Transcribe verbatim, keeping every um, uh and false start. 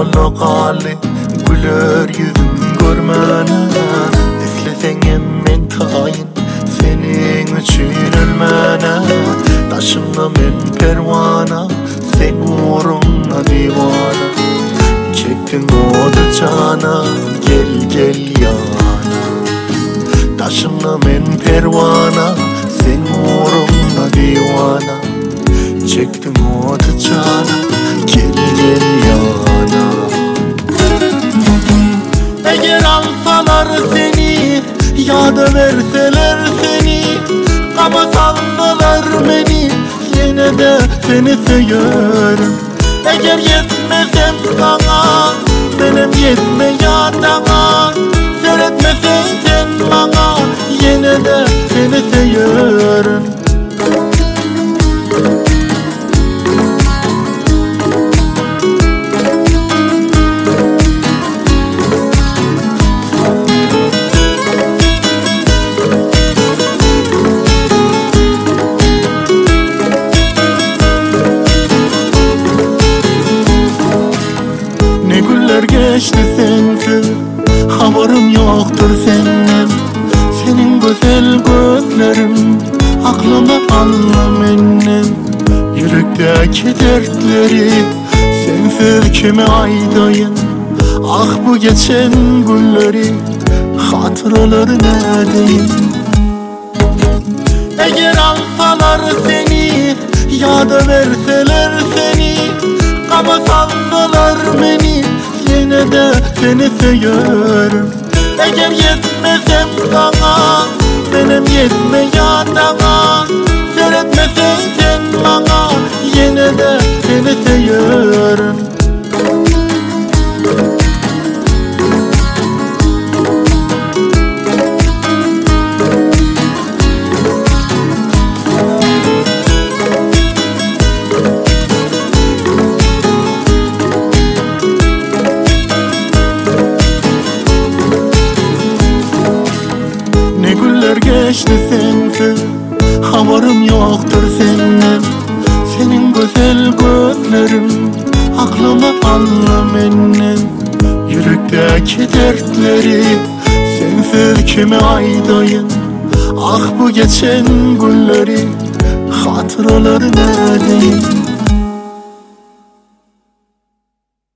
dolu gali, güler yüzüm görmene. Eslesen men tayin, senin üçün ölmene. Taşımda men pervana, sen uğruna divana. Çektin odu cana, gel gel yana. Taşımda men pervana, sen uğruna divana. Çektin odu cana, gel gel yana. Eğer alsalar seni, ya da verseler seni, ama salsalar beni, yine de seni seviyorum. Eğer yetmesem sana, benim yetme yadana. Seyretmesen sen bana, yine de seni seviyorum. Geçti sensiz, haberim yoktur senin. Senin güzel gözlerin aklıma alma benim. Yürekteki dertleri sensiz kime aydayın? Ah bu geçen günleri hatıraları neredeyim? Eğer alsalar seni, ya da verseler seni, ama salsalar beni, yine de seni seviyorum. Eğer yetmesem sana, benim yetme yadana. Seyretmesen sen bana, yine de seni seviyorum. Geçti sensiz, haberim yoktur senin. Senin güzel gözlerin aklıma alma benim. Yürekteki dertleri sensiz kime aydayın? Ah bu geçen günleri hatıraları neredeyim?